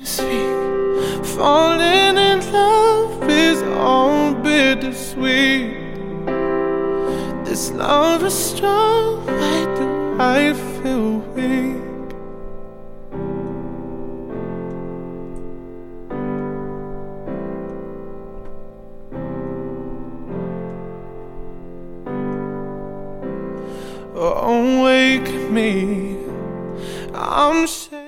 speak. Falling in love is all bittersweet. This love is strong, why do I feel weak? Oh, wake me, I'm